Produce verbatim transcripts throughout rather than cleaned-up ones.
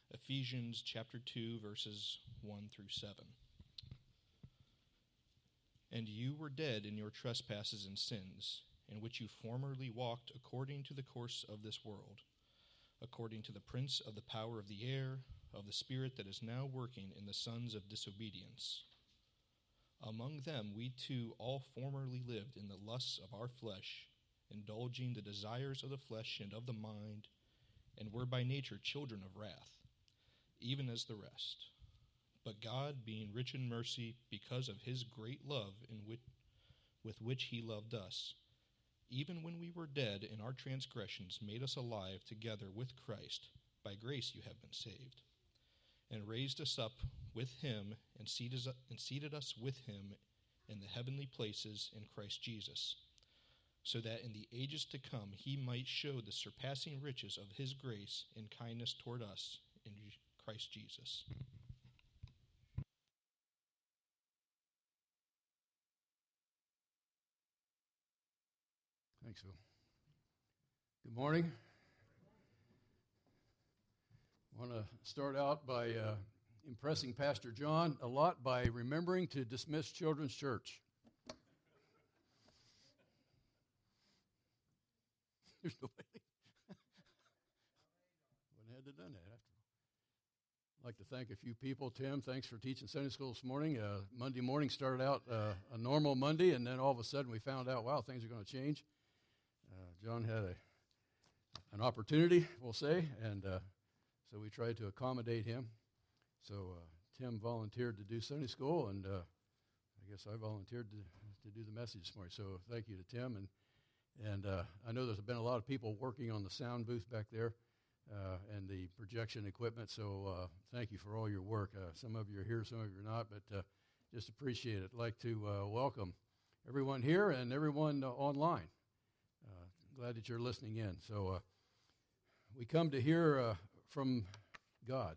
Ephesians chapter two, verses one through seven. And you were dead in your trespasses and sins, in which you formerly walked according to the course of this world, according to the prince of the power of the air, of the spirit that is now working in the sons of disobedience. Among them we too all formerly lived in the lusts of our flesh, indulging the desires of the flesh and of the mind, and were by nature children of wrath, even as the rest. But God, being rich in mercy, because of his great love in which, with which he loved us, even when we were dead in our transgressions, made us alive together with Christ. By grace you have been saved, and raised us up with him, and seated, and seated us with him in the heavenly places in Christ Jesus, so that in the ages to come he might show the surpassing riches of his grace and kindness toward us in Christ Jesus. Thanks, Phil. Good morning. I want to start out by uh, impressing Pastor John a lot by remembering to dismiss Children's Church. There's no way. Wouldn't have had to done that after all. I'd like to thank a few people. Tim, thanks for teaching Sunday school this morning. Uh, Monday morning started out uh, a normal Monday, and then all of a sudden we found out, wow, things are going to change. Uh, John had a, an opportunity, we'll say, and uh, so we tried to accommodate him. So uh, Tim volunteered to do Sunday school, and uh, I guess I volunteered to, to do the message this morning. So thank you to Tim. And and uh, I know there's been a lot of people working on the sound booth back there uh, and the projection equipment, so uh, thank you for all your work. Uh, some of you are here, some of you are not, but uh, just appreciate it. I'd like to uh, welcome everyone here and everyone uh, online. Uh, glad that you're listening in. So uh, we come to hear uh, from God.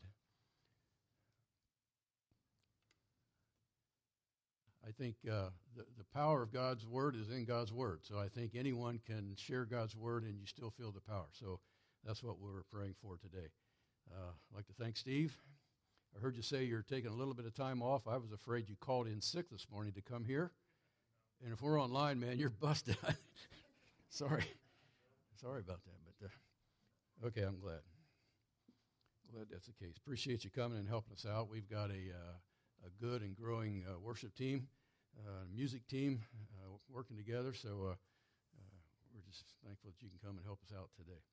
I think uh, the, the power of God's Word is in God's Word. So I think anyone can share God's Word and you still feel the power. So that's what we're praying for today. Uh, I'd like to thank Steve. I heard you say you're taking a little bit of time off. I was afraid you called in sick this morning to come here. And if we're online, man, you're busted. Sorry. Sorry about that. But uh, okay, I'm glad. Glad that's the case. Appreciate you coming and helping us out. We've got a uh, a good and growing uh, worship team, uh, music team uh, working together. So uh, uh, we're just thankful that you can come and help us out today.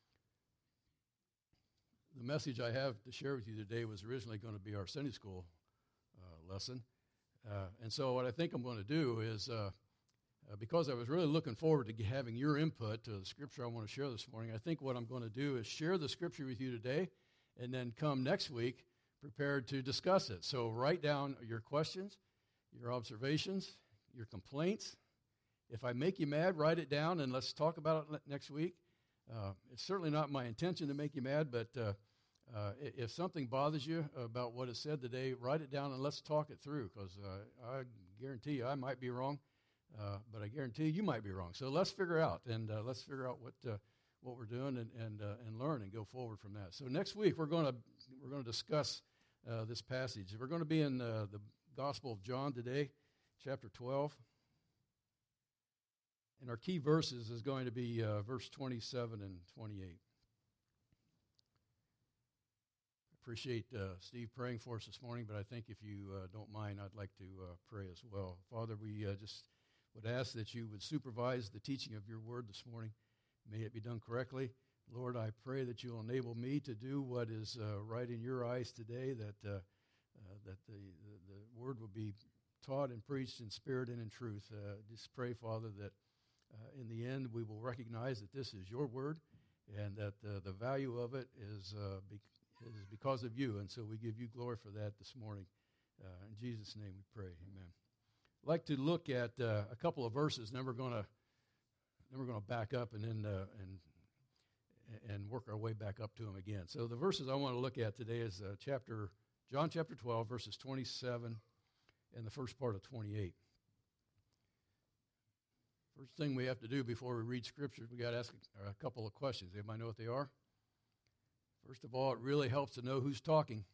The message I have to share with you today was originally going to be our Sunday school uh, lesson. Uh, and so what I think I'm going to do is, uh, uh, because I was really looking forward to having your input to the scripture I want to share this morning, I think what I'm going to do is share the scripture with you today and then come next week prepared to discuss it. So write down your questions, your observations, your complaints. If I make you mad, write it down and let's talk about it next week. Uh, it's certainly not my intention to make you mad, but uh, uh, if something bothers you about what is said today, write it down and let's talk it through, because uh, I guarantee you I might be wrong, uh, but I guarantee you might be wrong. So let's figure out, and uh, let's figure out what uh, what we're doing and and, uh, and learn and go forward from that. So next week we're going to we're going to discuss uh, this passage. We're going to be in uh, the Gospel of John today, chapter twelve. And our key verses is going to be uh, verse twenty-seven and twenty-eight. Appreciate uh, Steve praying for us this morning, but I think if you uh, don't mind, I'd like to uh, pray as well. Father, we uh, just would ask that you would supervise the teaching of your word this morning. May it be done correctly. Lord, I pray that you'll enable me to do what is uh, right in your eyes today, that uh, uh, that the, the, the word will be taught and preached in spirit and in truth. Uh, just pray, Father, that Uh, in the end, we will recognize that this is your word and that uh, the value of it is, uh, be- is because of you. And so we give you glory for that this morning. Uh, in Jesus' name we pray. Amen. I'd like to look at uh, a couple of verses. Then we're going to then we're going to back up and then uh, and and work our way back up to them again. So the verses I want to look at today is uh, chapter John chapter twelve, verses twenty-seven and the first part of twenty-eight. First thing we have to do before we read Scripture, we got to ask a couple of questions. Everybody know what they are? First of all, it really helps to know who's talking.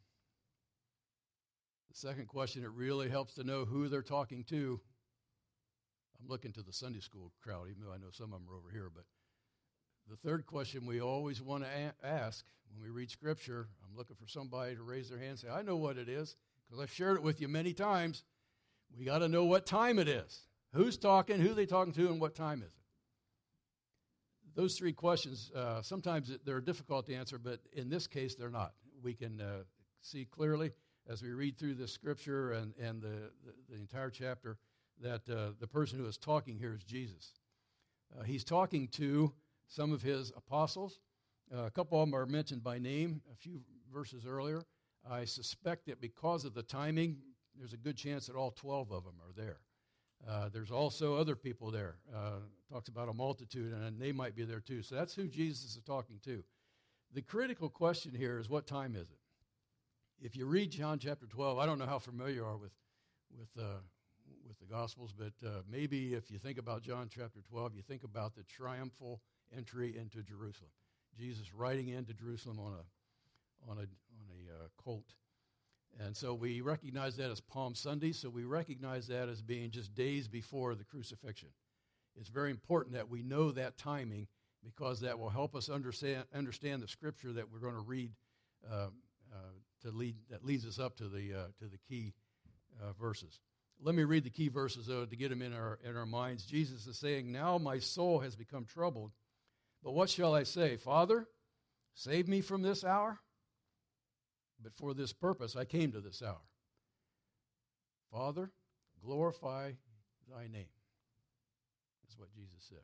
The second question, it really helps to know who they're talking to. I'm looking to the Sunday school crowd, even though I know some of them are over here. But the third question we always want to a- ask when we read Scripture, I'm looking for somebody to raise their hand and say, I know what it is, because I've shared it with you many times. We got to know what time it is. Who's talking, who they talking to, and what time is it? Those three questions, uh, sometimes they're difficult to answer, but in this case, they're not. We can uh, see clearly as we read through this Scripture and, and the, the, the entire chapter that uh, the person who is talking here is Jesus. Uh, he's talking to some of his apostles. Uh, a couple of them are mentioned by name a few verses earlier. I suspect that because of the timing, there's a good chance that all twelve of them are there. Uh, there's also other people there. Uh, talks about a multitude, and they might be there too. So that's who Jesus is talking to. The critical question here is, what time is it? If you read John chapter twelve, I don't know how familiar you are with with uh, with the Gospels, but uh, maybe if you think about John chapter twelve, you think about the triumphal entry into Jerusalem. Jesus riding into Jerusalem on a on a on a uh, colt. And so we recognize that as Palm Sunday, so we recognize that as being just days before the crucifixion. It's very important that we know that timing, because that will help us understand understand the Scripture that we're going to read uh, uh, to lead that leads us up to the uh, to the key uh, verses. Let me read the key verses, though, to get them in our in our minds. Jesus is saying, "Now my soul has become troubled, but what shall I say? Father, save me from this hour? But for this purpose I came to this hour. Father, glorify thy name." That's what Jesus said.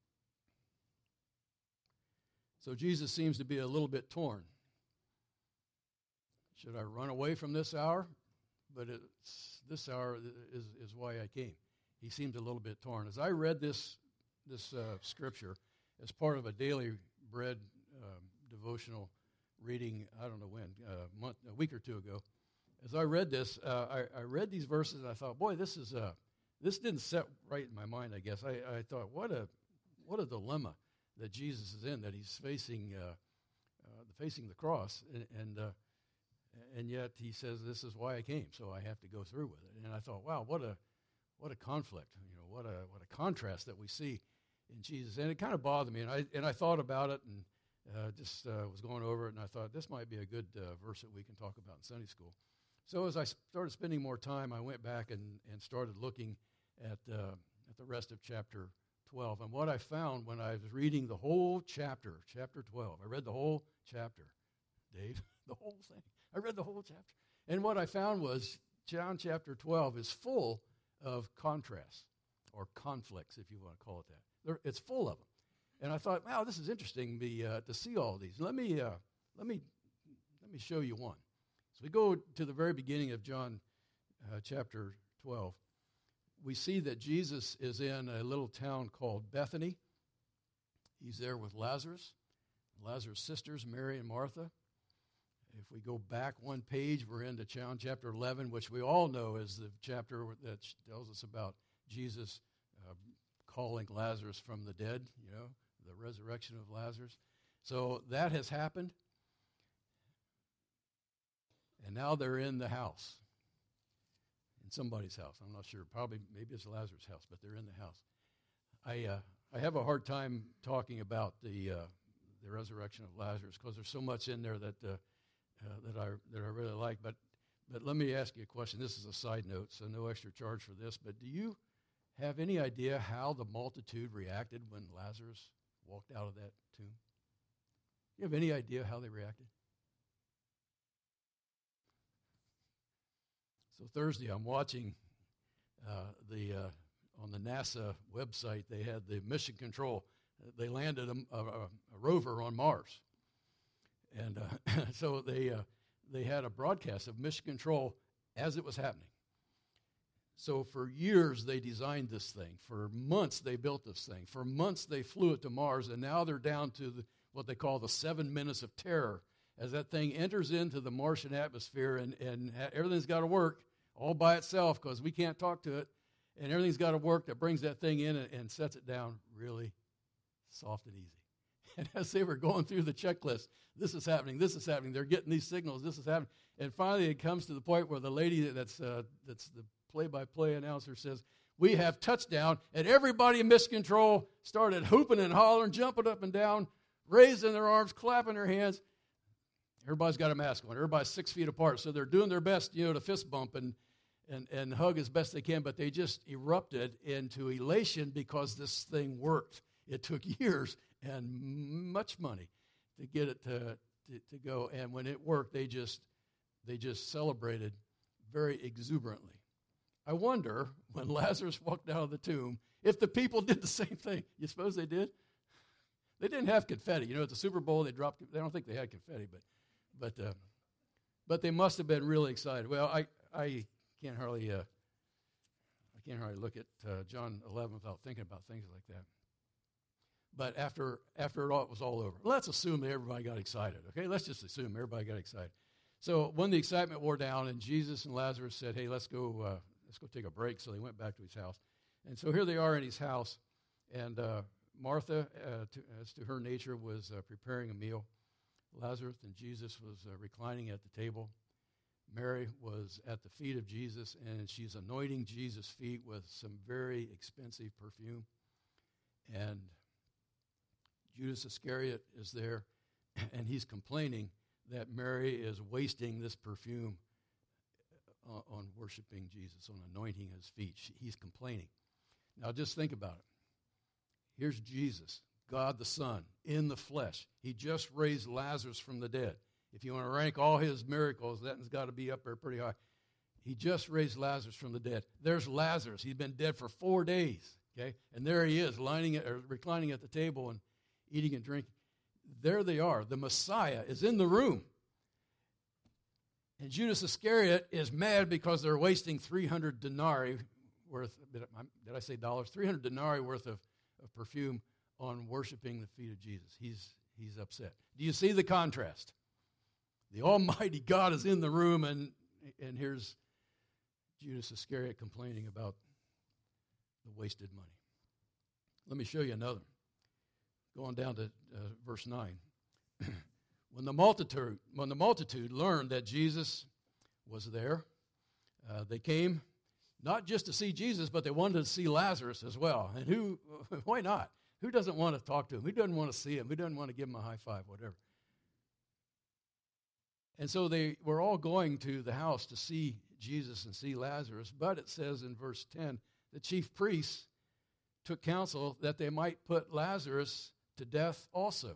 So Jesus seems to be a little bit torn. Should I run away from this hour? But it's, this hour is, is why I came. He seemed a little bit torn. As I read this, this uh, scripture as part of a daily bread um, devotional reading, I don't know when, uh, month, a week or two ago. As I read this, uh, I, I read these verses and I thought, boy, this is uh, this didn't set right in my mind. I guess I, I thought, what a what a dilemma that Jesus is in, that he's facing uh, uh, facing the cross, and and, uh, and yet he says, this is why I came, so I have to go through with it. And I thought, wow, what a what a conflict, you know, what a what a contrast that we see in Jesus. And it kind of bothered me, and I and I thought about it and. Uh, just uh, was going over it, and I thought this might be a good uh, verse that we can talk about in Sunday school. So as I started spending more time, I went back and, and started looking at uh, at the rest of chapter twelve. And what I found when I was reading the whole chapter, chapter twelve, I read the whole chapter, Dave, the whole thing. I read the whole chapter. And what I found was John chapter twelve is full of contrasts, or conflicts, if you want to call it that. They're, it's full of them. And I thought, wow, this is interesting the, uh, to see all these. Let me uh, let me let me show you one. So we go to the very beginning of John uh, chapter twelve. We see that Jesus is in a little town called Bethany. He's there with Lazarus, Lazarus' sisters, Mary and Martha. If we go back one page, we're into John chapter eleven, which we all know is the chapter that tells us about Jesus uh, calling Lazarus from the dead, you know, the resurrection of Lazarus. So that has happened. And now they're in the house, in somebody's house. I'm not sure. Probably, maybe it's Lazarus' house, but they're in the house. I uh, I have a hard time talking about the uh, the resurrection of Lazarus because there's so much in there that uh, uh, that I that I really like. But but let me ask you a question. This is a side note, so no extra charge for this. But do you have any idea how the multitude reacted when Lazarus walked out of that tomb? You have any idea how they reacted? So Thursday, I'm watching uh, the uh, on the NASA website. They had the mission control. They landed a, a, a rover on Mars, and uh, so they uh, they had a broadcast of mission control as it was happening. So for years they designed this thing. For months they built this thing. For months they flew it to Mars, and now they're down to the, what they call the seven minutes of terror. As that thing enters into the Martian atmosphere, and, and everything's got to work all by itself because we can't talk to it, and everything's got to work that brings that thing in and, and sets it down really soft and easy. And as they were going through the checklist, this is happening, this is happening, they're getting these signals, this is happening. And finally it comes to the point where the lady that's uh, that's the play-by-play announcer says, we have touchdown, and everybody in Miss Control started hooping and hollering, jumping up and down, raising their arms, clapping their hands. Everybody's got a mask on. Everybody's six feet apart, so they're doing their best, you know, to fist bump and, and, and hug as best they can, but they just erupted into elation because this thing worked. It took years and much money to get it to, to, to go, and when it worked, they just they just celebrated very exuberantly. I wonder, when Lazarus walked out of the tomb, if the people did the same thing. You suppose they did? They didn't have confetti. You know, at the Super Bowl, they dropped, I don't think they had confetti, but but uh, but they must have been really excited. Well, I, I can't hardly uh, I can't hardly look at uh, John eleven without thinking about things like that. But after after it all it was all over, let's assume that everybody got excited. Okay, let's just assume everybody got excited. So when the excitement wore down, and Jesus and Lazarus said, "Hey, let's go uh, let's go take a break," so they went back to his house. And so here they are in his house, and uh, Martha, uh, to, as to her nature, was uh, preparing a meal. Lazarus and Jesus was uh, reclining at the table. Mary was at the feet of Jesus, and she's anointing Jesus' feet with some very expensive perfume. And Judas Iscariot is there, and he's complaining that Mary is wasting this perfume uh, on worshiping Jesus, on anointing his feet. She, he's complaining. Now just think about it. Here's Jesus, God the Son, in the flesh. He just raised Lazarus from the dead. If you want to rank all his miracles, that's got to be up there pretty high. He just raised Lazarus from the dead. There's Lazarus. He'd been dead for four days, okay? And there he is, lining at, or reclining at the table and eating and drinking. There they are. The Messiah is in the room. And Judas Iscariot is mad because they're wasting three hundred denarii worth, did I say dollars? three hundred denarii worth of, of perfume on worshiping the feet of Jesus. He's, he's upset. Do you see the contrast? The Almighty God is in the room, and, and here's Judas Iscariot complaining about the wasted money. Let me show you another. Going down to uh, verse nine. when the multitude when the multitude learned that Jesus was there, uh, they came not just to see Jesus, but they wanted to see Lazarus as well. And who? Why not? Who doesn't want to talk to him? Who doesn't want to see him? Who doesn't want to give him a high five? Whatever. And so they were all going to the house to see Jesus and see Lazarus. But it says in verse ten, the chief priests took counsel that they might put Lazarus to death also.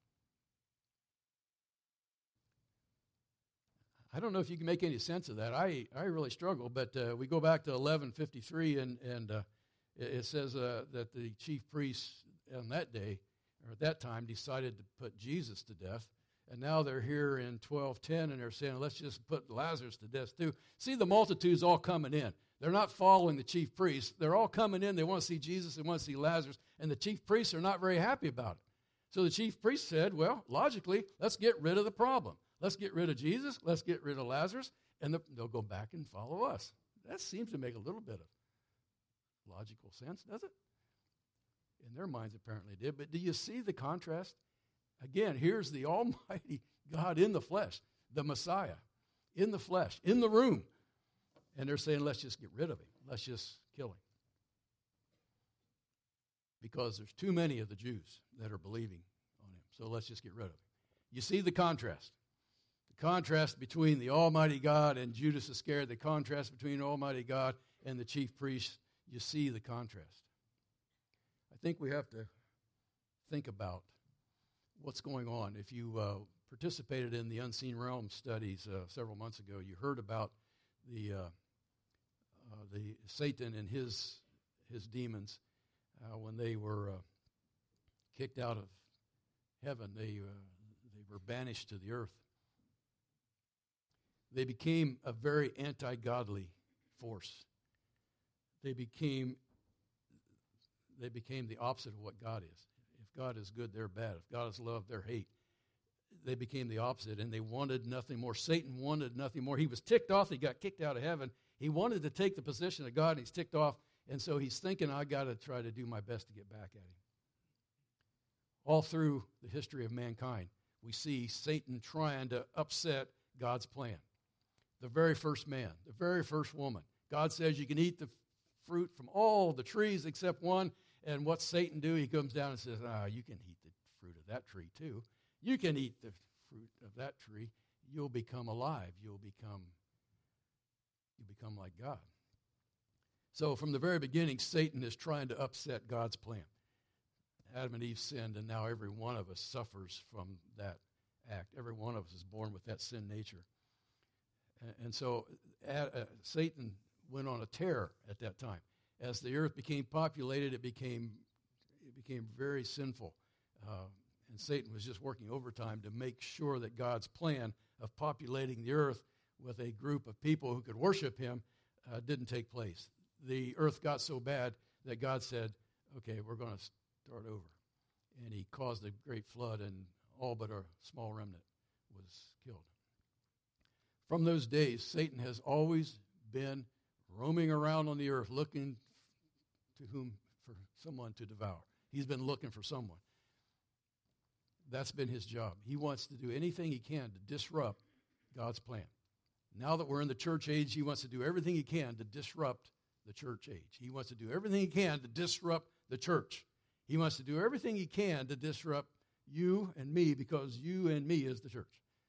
I don't know if you can make any sense of that. I, I really struggle, but uh, we go back to eleven fifty-three, and, and uh, it, it says uh, that the chief priests on that day, or at that time, decided to put Jesus to death. And now they're here in twelve ten, and they're saying, let's just put Lazarus to death too. See, the multitude's all coming in. They're not following the chief priests. They're all coming in. They want to see Jesus. They want to see Lazarus. And the chief priests are not very happy about it. So the chief priest said, well, logically, let's get rid of the problem. Let's get rid of Jesus. Let's get rid of Lazarus. And the, they'll go back and follow us. That seems to make a little bit of logical sense, does it? In their minds, apparently it did. But do you see the contrast? Again, here's the Almighty God in the flesh, the Messiah, in the flesh, in the room. And they're saying, let's just get rid of him. Let's just kill him. Because there's too many of the Jews that are believing on him. So let's just get rid of him. You see the contrast. The contrast between the Almighty God and Judas Iscariot, the contrast between Almighty God and the chief priest. You see the contrast. I think we have to think about what's going on. If you uh, participated in the Unseen Realm studies uh, several months ago, you heard about the uh, uh, the Satan and his his demons uh, when they were uh, kicked out of heaven. They uh, they were banished to the earth. They became a very anti-godly force. They became they became the opposite of what God is. If God is good, they're bad. If God is love, they're hate. They became the opposite, and they wanted nothing more. Satan wanted nothing more. He was ticked off. He got kicked out of heaven. He wanted to take the position of God, and he's ticked off, and so he's thinking, I got to try to do my best to get back at him. All through the history of mankind, we see Satan trying to upset God's plan. The very first man, the very first woman. God says you can eat the fruit from all the trees except one. And what's Satan do? He comes down and says, ah, you can eat the fruit of that tree too. You can eat the fruit of that tree. You'll become alive. You'll become, you'll become like God. So from the very beginning, Satan is trying to upset God's plan. Adam and Eve sinned, and now every one of us suffers from that act. Every one of us is born with that sin nature. And, and so uh, Satan went on a tear at that time. As the earth became populated, it became it became very sinful. Uh, and Satan was just working overtime to make sure that God's plan of populating the earth with a group of people who could worship him uh, didn't take place. The earth got so bad that God said, okay, we're going to start over. And he caused a great flood, and all but a small remnant was killed. From those days, Satan has always been roaming around on the earth looking to whom for someone to devour. He's been looking for someone. That's been his job. He wants to do anything he can to disrupt God's plan. Now that we're in the church age, he wants to do everything he can to disrupt the church age. He wants to do everything he can to disrupt the church. He wants to do everything he can to disrupt you and me, because you and me is the church.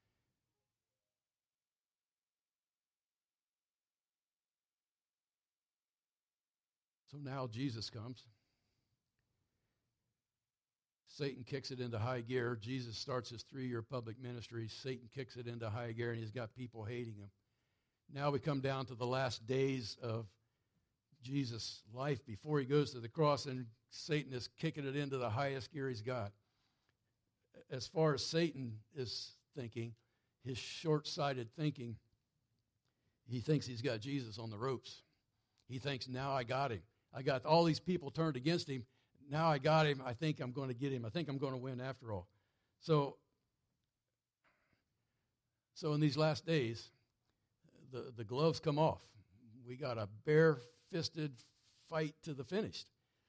So now Jesus comes. Satan kicks it into high gear. Jesus starts his three-year public ministry. Satan kicks it into high gear, and he's got people hating him. Now we come down to the last days of Jesus' life before he goes to the cross, and Satan is kicking it into the highest gear he's got. As far as Satan is thinking, his short-sighted thinking, he thinks he's got Jesus on the ropes. He thinks, now I got him. I got all these people turned against him. Now I got him. I think I'm going to get him. I think I'm going to win after all. So, so in these last days, the, the gloves come off. We got a bare-fisted fight to the finish.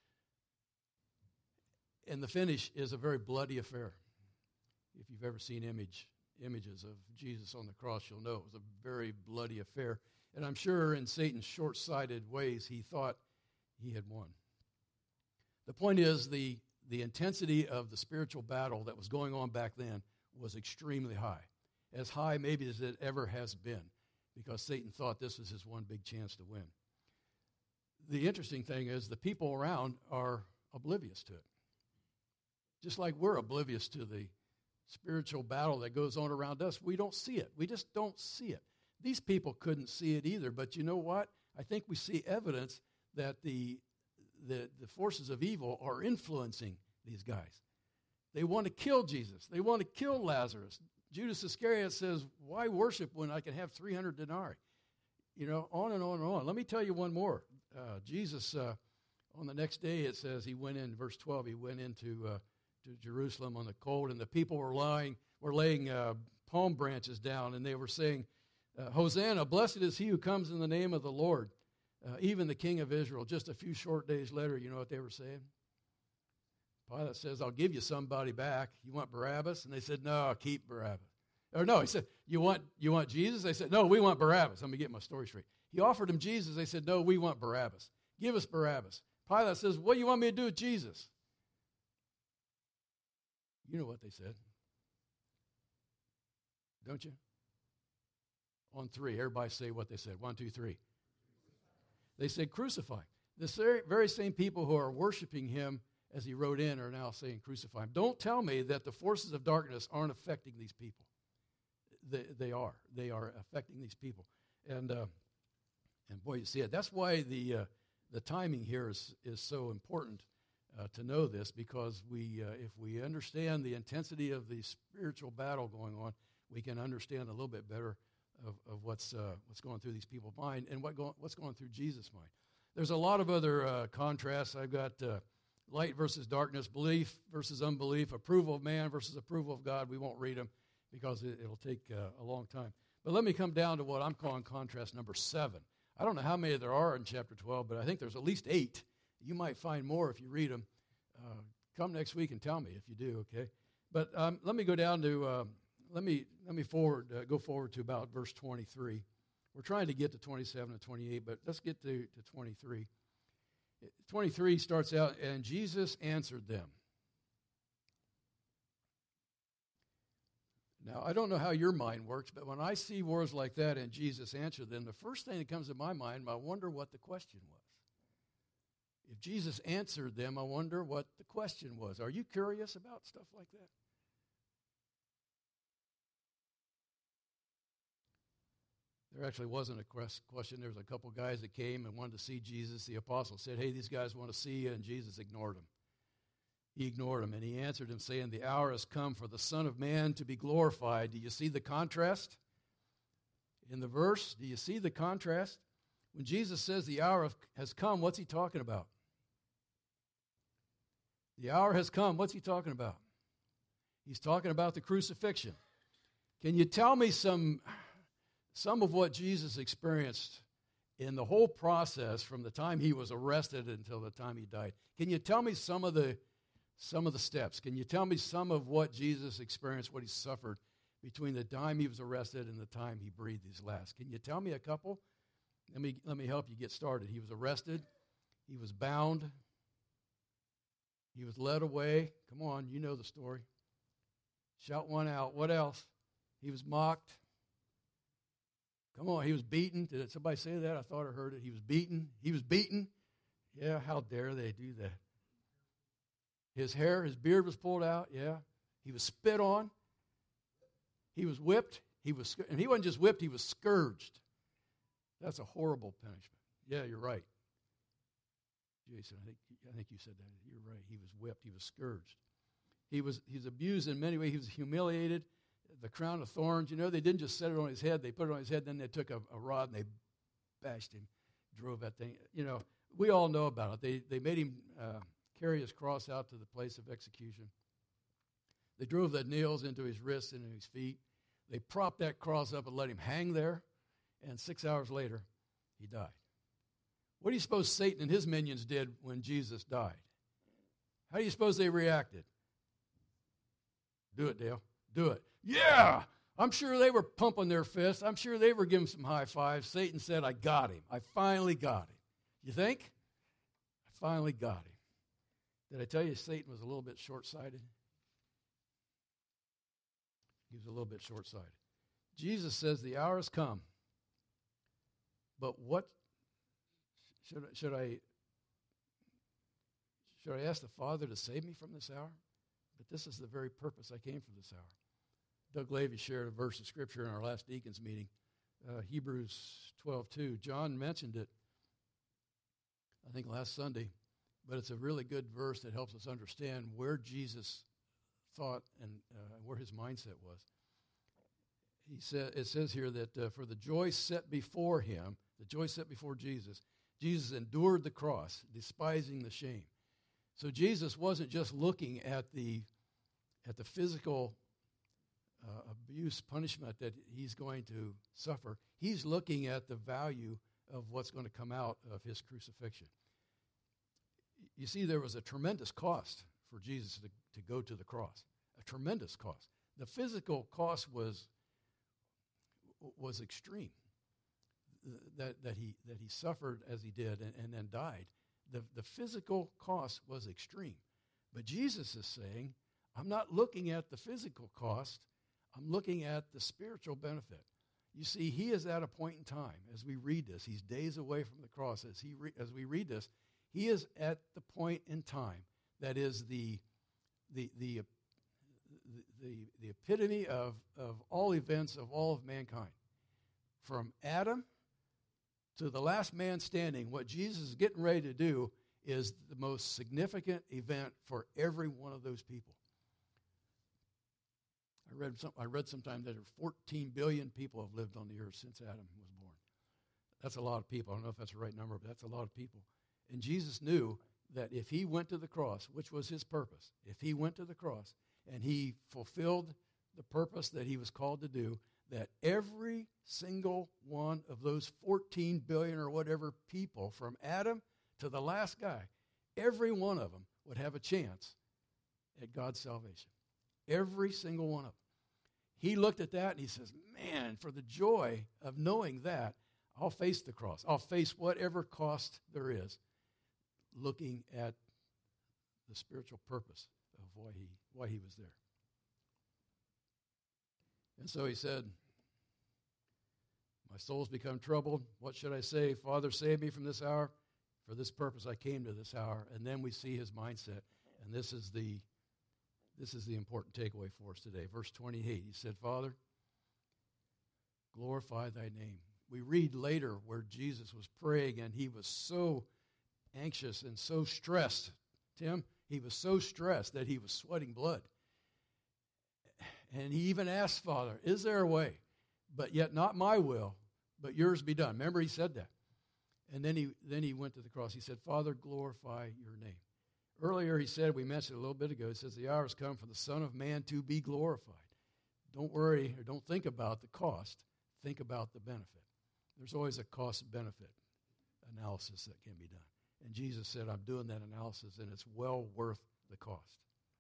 And the finish is a very bloody affair. If you've ever seen image images of Jesus on the cross, you'll know it was a very bloody affair. And I'm sure in Satan's short-sighted ways, he thought he had won. The point is, the, the intensity of the spiritual battle that was going on back then was extremely high, as high maybe as it ever has been, because Satan thought this was his one big chance to win. The interesting thing is the people around are oblivious to it, just like we're oblivious to the spiritual battle that goes on around us. We don't see it. We just don't see it. These people couldn't see it either, but you know what? I think we see evidence that the The, the forces of evil are influencing these guys. They want to kill Jesus. They want to kill Lazarus. Judas Iscariot says, why worship when I can have three hundred denarii? You know, on and on and on. Let me tell you one more. Uh, Jesus, uh, on the next day, it says he went in, verse twelve, he went into uh, to Jerusalem on the cold, and the people were lying, were laying uh, palm branches down, and they were saying, uh, Hosanna, blessed is he who comes in the name of the Lord. Uh, even the king of Israel. Just a few short days later, you know what they were saying? Pilate says, I'll give you somebody back. You want Barabbas? And they said, no, keep Barabbas. Or no, he said, you want you want Jesus? They said, no, we want Barabbas. Let me get my story straight. He offered him Jesus. They said, no, we want Barabbas. Give us Barabbas. Pilate says, what do you want me to do with Jesus? You know what they said. Don't you? On three, everybody say what they said. One, two, three. They said, crucify him. The very same people who are worshiping him as he rode in are now saying, crucify him. Don't tell me that the forces of darkness aren't affecting these people. They, they are. They are affecting these people. And uh, and boy, you see it. That's why the uh, the timing here is, is so important uh, to know this, because we uh, if we understand the intensity of the spiritual battle going on, we can understand a little bit better Of, of what's uh, what's going through these people's mind and what go, what's going through Jesus' mind. There's a lot of other uh, contrasts. I've got uh, light versus darkness, belief versus unbelief, approval of man versus approval of God. We won't read them because it, it'll take uh, a long time. But let me come down to what I'm calling contrast number seven. I don't know how many there are in chapter twelve, but I think there's at least eight. You might find more if you read them. Uh, come next week and tell me if you do, okay? But um, let me go down to, uh, let me let me forward, uh, go forward to about verse twenty-three. We're trying to get to twenty-seven and twenty-eight, but let's get to, to twenty-three. twenty-three starts out, and Jesus answered them. Now, I don't know how your mind works, but when I see words like that and Jesus answered them, the first thing that comes to my mind, I wonder what the question was. If Jesus answered them, I wonder what the question was. Are you curious about stuff like that? There actually wasn't a question. There was a couple guys that came and wanted to see Jesus. The apostle said, hey, these guys want to see you, and Jesus ignored them. He ignored him, and he answered him, saying, the hour has come for the Son of Man to be glorified. Do you see the contrast in the verse? Do you see the contrast? When Jesus says the hour has come, what's he talking about? The hour has come. What's he talking about? He's talking about the crucifixion. Can you tell me some, some of what Jesus experienced in the whole process from the time he was arrested until the time he died? Can you tell me some of the Some of the steps? Can you tell me some of what Jesus experienced, what he suffered between the time he was arrested and the time he breathed his last? Can you tell me a couple? Let me, let me help you get started. He was arrested. He was bound. He was led away. Come on, you know the story. Shout one out. What else? He was mocked. Come on, he was beaten. Did somebody say that? I thought I heard it. He was beaten. He was beaten. Yeah, how dare they do that? His hair, his beard was pulled out, yeah. He was spit on. He was whipped. He was, and he wasn't just whipped, he was scourged. That's a horrible punishment. Yeah, you're right. Jason, I think, I think you said that. You're right. He was whipped. He was scourged. He was, he was abused in many ways. He was humiliated. The crown of thorns, you know, they didn't just set it on his head. They put it on his head, then they took a, a rod and they bashed him, drove that thing. You know, we all know about it. They, they made him... Uh, carry his cross out to the place of execution. They drove the nails into his wrists and into his feet. They propped that cross up and let him hang there, and six hours later, he died. What do you suppose Satan and his minions did when Jesus died? How do you suppose they reacted? Do it, Dale. Do it. Yeah! I'm sure they were pumping their fists. I'm sure they were giving some high fives. Satan said, I got him. I finally got him. You think? I finally got him. Did I tell you Satan was a little bit short-sighted? He was a little bit short-sighted. Jesus says the hour has come. But what should, should I should I ask the Father to save me from this hour? But this is the very purpose I came for this hour. Doug Levy shared a verse of Scripture in our last deacons meeting, uh, Hebrews twelve two. John mentioned it, I think, last Sunday. But it's a really good verse that helps us understand where Jesus thought and uh, where his mindset was. He said, it says here that uh, for the joy set before him, the joy set before Jesus, Jesus endured the cross, despising the shame. So Jesus wasn't just looking at the at the physical uh, abuse, punishment that he's going to suffer. He's looking at the value of what's going to come out of his crucifixion. You see, there was a tremendous cost for Jesus to, to go to the cross, a tremendous cost. The physical cost was was extreme, that, that, he, that he suffered as he did and, and then died. The, the physical cost was extreme. But Jesus is saying, I'm not looking at the physical cost, I'm looking at the spiritual benefit. You see, he is at a point in time, as we read this, he's days away from the cross. As, he re, as we read this, he is at the point in time that is the the the the, the epitome of, of all events of all of mankind. From Adam to the last man standing, what Jesus is getting ready to do is the most significant event for every one of those people. I read some, I read sometime that fourteen billion people have lived on the earth since Adam was born. That's a lot of people. I don't know if that's the right number, but that's a lot of people. And Jesus knew that if he went to the cross, which was his purpose, if he went to the cross and he fulfilled the purpose that he was called to do, that every single one of those fourteen billion or whatever people, from Adam to the last guy, every one of them would have a chance at God's salvation. Every single one of them. He looked at that and he says, man, for the joy of knowing that, I'll face the cross. I'll face whatever cost there is, looking at the spiritual purpose of why he, why he was there. And so he said, my soul's become troubled. What should I say? Father, save me from this hour. For this purpose I came to this hour. And then we see his mindset. And this is the this is the important takeaway for us today. Verse twenty-eight, he said, Father, glorify thy name. We read later where Jesus was praying and he was so anxious and so stressed. Tim, he was so stressed that he was sweating blood. And he even asked, Father, is there a way? But yet not my will, but yours be done. Remember, he said that. And then he then he went to the cross. He said, Father, glorify your name. Earlier he said, we mentioned it a little bit ago, it says, the hour has come for the Son of Man to be glorified. Don't worry or don't think about the cost. Think about the benefit. There's always a cost-benefit analysis that can be done. And Jesus said, I'm doing that analysis, and it's well worth the cost.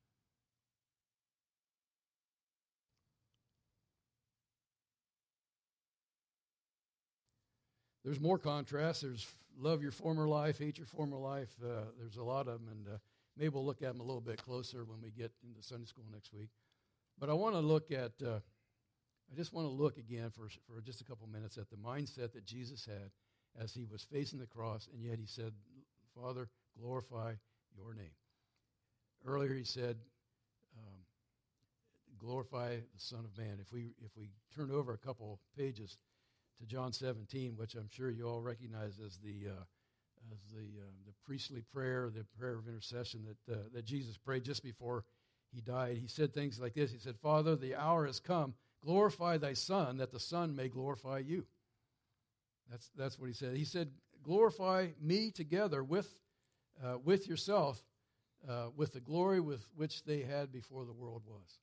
There's more contrasts. There's love your former life, hate your former life. Uh, there's a lot of them, and uh, maybe we'll look at them a little bit closer when we get into Sunday school next week. But I want to look at, uh, I just want to look again for, for just a couple minutes at the mindset that Jesus had as he was facing the cross, and yet he said, Father, glorify your name. Earlier he said, um, glorify the Son of Man. If we if we turn over a couple pages to John seventeen, which I'm sure you all recognize as the uh, as the uh, the priestly prayer, the prayer of intercession that uh, that Jesus prayed just before he died. He said things like this. He said, Father, the hour has come. Glorify thy Son, that the Son may glorify you. That's that's what he said. He said, glorify me together with uh, with yourself, uh, with the glory with which they had before the world was.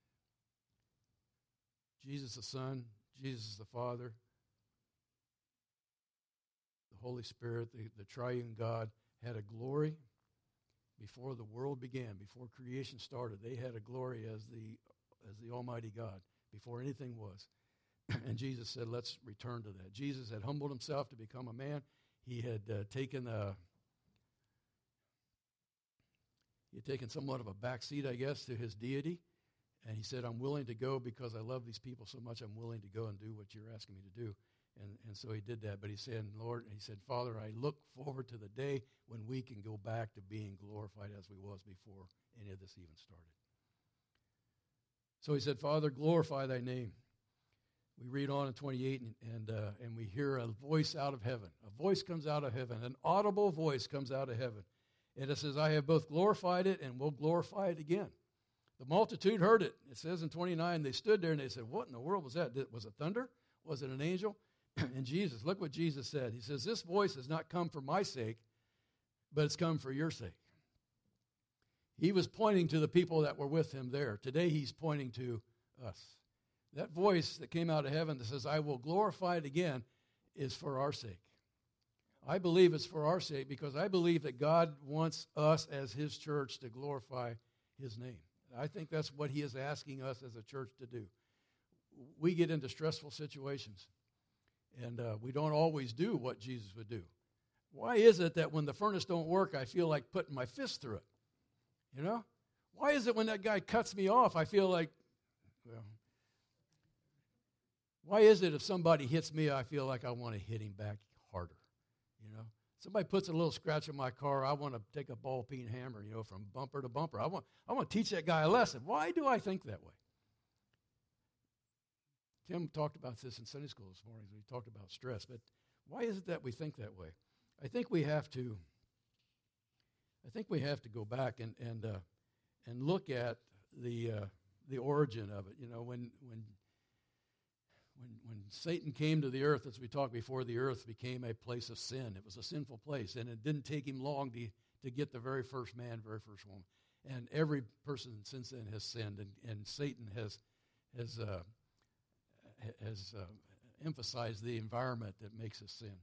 Jesus the Son, Jesus the Father, the Holy Spirit, the, the triune God, had a glory before the world began, before creation started. They had a glory as the as the Almighty God, before anything was. And Jesus said, let's return to that. Jesus had humbled himself to become a man. He had uh, taken a, he had taken somewhat of a backseat, I guess, to his deity. And he said, I'm willing to go because I love these people so much. I'm willing to go and do what you're asking me to do. And and so he did that. But he said, Lord, he said, Father, I look forward to the day when we can go back to being glorified as we was before any of this even started. So he said, Father, glorify thy name. We read on in twenty-eight, and and, uh, and we hear a voice out of heaven. A voice comes out of heaven. An audible voice comes out of heaven. And it says, I have both glorified it and will glorify it again. The multitude heard it. It says in twenty-nine, they stood there and they said, what in the world was that? Was it thunder? Was it an angel? And Jesus, look what Jesus said. He says, this voice has not come for my sake, but it's come for your sake. He was pointing to the people that were with him there. Today he's pointing to us. That voice that came out of heaven that says, I will glorify it again, is for our sake. I believe it's for our sake because I believe that God wants us as his church to glorify his name. I think that's what he is asking us as a church to do. We get into stressful situations, and uh, we don't always do what Jesus would do. Why is it that when the furnace don't work, I feel like putting my fist through it? You know? Why is it when that guy cuts me off, I feel like, well, why is it if somebody hits me, I feel like I want to hit him back harder? You know? Somebody puts a little scratch in my car, I want to take a ball-peen hammer, you know, from bumper to bumper. I want, I want to teach that guy a lesson. Why do I think that way? Tim talked about this in Sunday school this morning. We talked about stress, but why is it that we think that way? I think we have to. I think we have to go back and and uh, and look at the uh, the origin of it. You know, when when when when Satan came to the earth, as we talked before, the earth became a place of sin. It was a sinful place, and it didn't take him long to to get the very first man, very first woman, and every person since then has sinned, and, and Satan has has uh, has uh, emphasized the environment that makes us sin.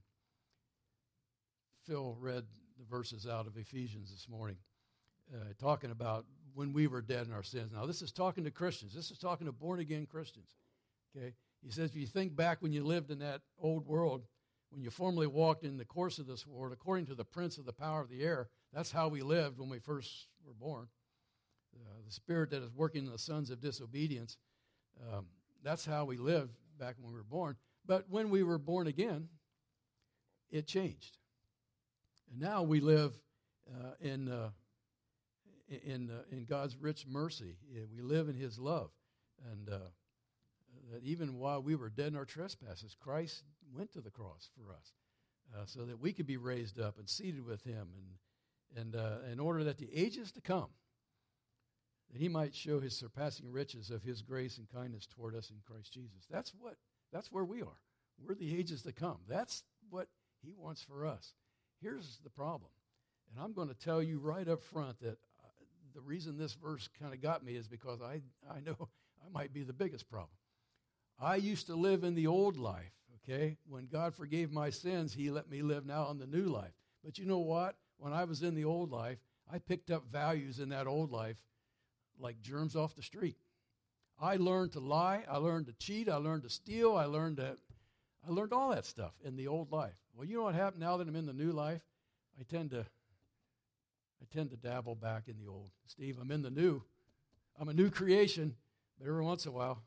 Phil read the verses out of Ephesians this morning, uh, talking about when we were dead in our sins. Now, this is talking to Christians. This is talking to born-again Christians. Okay? He says, if you think back when you lived in that old world, when you formerly walked in the course of this world, according to the prince of the power of the air, that's how we lived when we first were born. Uh, the spirit that is working in the sons of disobedience, um, that's how we lived back when we were born. But when we were born again, it changed. And now we live uh, in uh, in uh, in God's rich mercy. We live in His love, and uh, that even while we were dead in our trespasses, Christ went to the cross for us, uh, so that we could be raised up and seated with Him, and and uh, in order that the ages to come, that He might show His surpassing riches of His grace and kindness toward us in Christ Jesus. That's what. That's where we are. We're the ages to come. That's what He wants for us. Here's the problem, and I'm going to tell you right up front that uh, the reason this verse kind of got me is because I I know I might be the biggest problem. I used to live in the old life, okay? When God forgave my sins, He let me live now in the new life. But you know what? When I was in the old life, I picked up values in that old life like germs off the street. I learned to lie. I learned to cheat. I learned to steal. I learned to, I learned all that stuff in the old life. Well, you know what happened now that I'm in the new life? I tend to, I tend to dabble back in the old. Steve, I'm in the new. I'm a new creation, but every once in a while.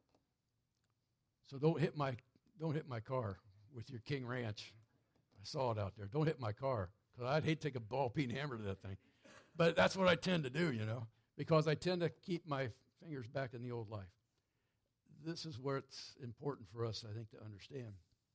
So don't hit my, don't hit my car with your King Ranch. I saw it out there. Don't hit my car, because I'd hate to take a ball-peen hammer to that thing. But that's what I tend to do, you know, because I tend to keep my fingers back in the old life. This is where it's important for us, I think, to understand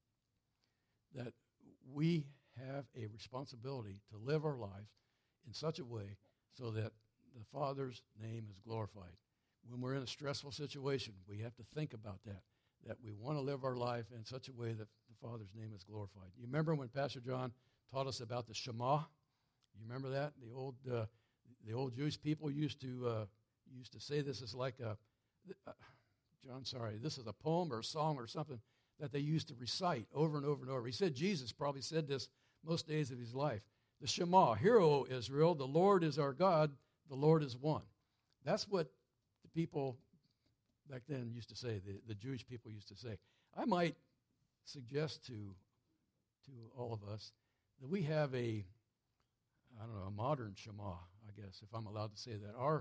that we have a responsibility to live our lives in such a way so that the Father's name is glorified. When we're in a stressful situation, we have to think about that, that we want to live our life in such a way that the Father's name is glorified. You remember when Pastor John taught us about the Shema? You remember that? The old, uh, the old Jewish people used to uh, used to say this is like a, uh, John, sorry, this is a poem or a song or something that they used to recite over and over and over. He said Jesus probably said this most days of his life. The Shema, hear, O Israel, the Lord is our God, the Lord is one. That's what the people back then used to say, the, the Jewish people used to say. I might suggest to, to all of us that we have a, I don't know, a modern Shema, I guess, if I'm allowed to say that. Our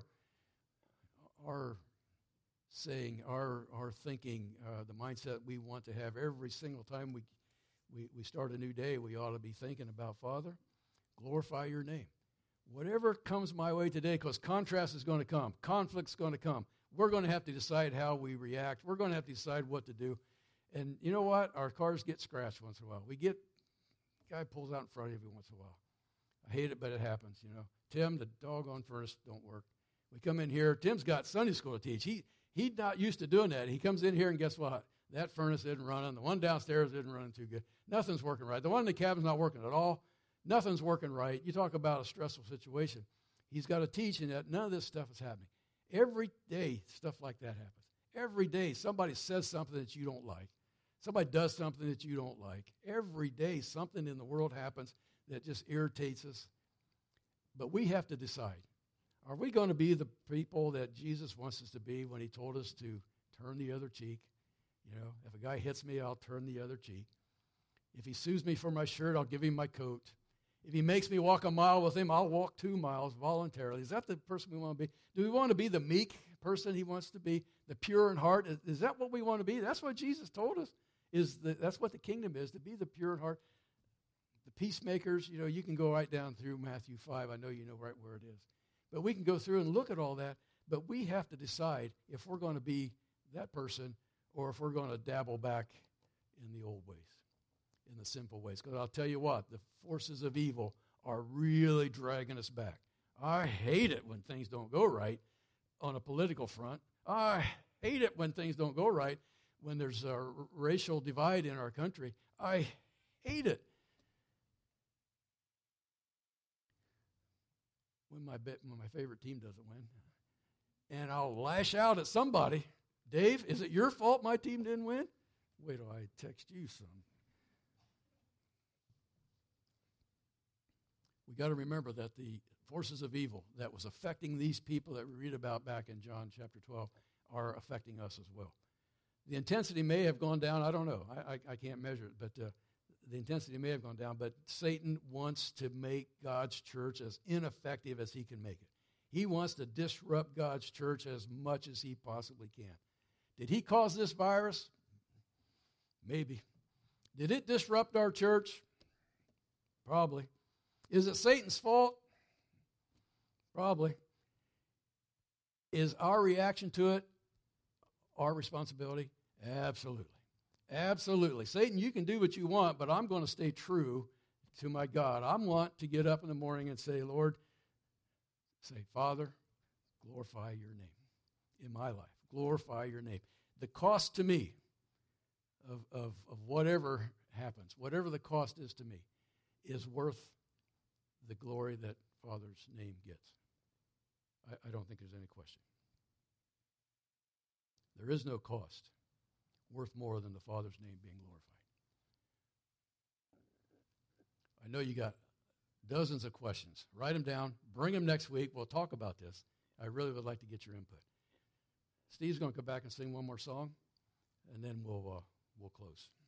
our saying, our our thinking, uh, the mindset we want to have every single time we, we, we start a new day, we ought to be thinking about, Father, glorify your name. Whatever comes my way today, because contrast is going to come, conflict's going to come. We're going to have to decide how we react. We're going to have to decide what to do. And you know what? Our cars get scratched once in a while. We get, guy pulls out in front of you every once in a while. I hate it, but it happens, you know. Tim, the doggone furnace don't work. We come in here. Tim's got Sunday school to teach. He He's not used to doing that. He comes in here, and guess what? That furnace isn't running. The one downstairs isn't running too good. Nothing's working right. The one in the cabin's not working at all. Nothing's working right. You talk about a stressful situation. He's got to teach, and that none of this stuff is happening. Every day, stuff like that happens. Every day, somebody says something that you don't like. Somebody does something that you don't like. Every day, something in the world happens that just irritates us. But we have to decide. Are we going to be the people that Jesus wants us to be when he told us to turn the other cheek? You know, if a guy hits me, I'll turn the other cheek. If he sues me for my shirt, I'll give him my coat. If he makes me walk a mile with him, I'll walk two miles voluntarily. Is that the person we want to be? Do we want to be the meek person he wants to be, the pure in heart? Is, is that what we want to be? That's what Jesus told us. Is the, that's what the kingdom is, to be the pure in heart. The peacemakers, you know, you can go right down through Matthew five. I know you know right where it is. But we can go through and look at all that. But we have to decide if we're going to be that person or if we're going to dabble back in the old ways, in the simple ways. Because I'll tell you what, the forces of evil are really dragging us back. I hate it when things don't go right on a political front. I hate it when things don't go right, when there's a r- racial divide in our country. I hate it. When my be- when my favorite team doesn't win. And I'll lash out at somebody. Dave, is it your fault my team didn't win? Wait till I text you, son. we got to remember that the forces of evil that was affecting these people that we read about back in John chapter twelve are affecting us as well. The intensity may have gone down. I don't know. I, I, I can't measure it, but uh, the intensity may have gone down. But Satan wants to make God's church as ineffective as he can make it. He wants to disrupt God's church as much as he possibly can. Did he cause this virus? Maybe. Did it disrupt our church? Probably. Is it Satan's fault? Probably. Is our reaction to it our responsibility? Absolutely. Absolutely. Satan, you can do what you want, but I'm going to stay true to my God. I want to get up in the morning and say, Lord, say, Father, glorify your name in my life. Glorify your name. The cost to me of, of, of whatever happens, whatever the cost is to me, is worth the glory that Father's name gets. I, I don't think there's any question. There is no cost worth more than the Father's name being glorified. I know you got dozens of questions. Write them down. Bring them next week. We'll talk about this. I really would like to get your input. Steve's going to come back and sing one more song, and then we'll uh, we'll close.